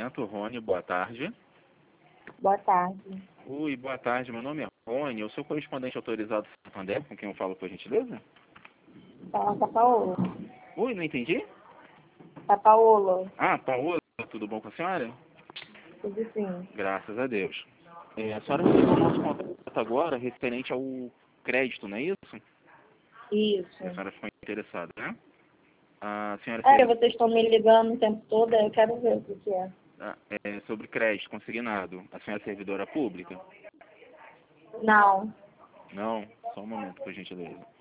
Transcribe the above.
atendimento. Rony, boa tarde. Boa tarde. Oi, boa tarde. Meu nome é Rony. Eu sou correspondente autorizado do Santander, com quem eu falo, por gentileza? Fala com a Paola. Oi, não entendi? A Paola. Ah, Paola, tudo bom com a senhora? Tudo sim. Graças a Deus. A senhora recebeu o nosso contato agora referente ao crédito, não é isso? Isso. A senhora ficou interessada, né? A senhora Vocês estão me ligando o tempo todo, eu quero ver o que é. é sobre crédito consignado. A senhora é servidora pública? Não. Não? Só um momento, por gentileza.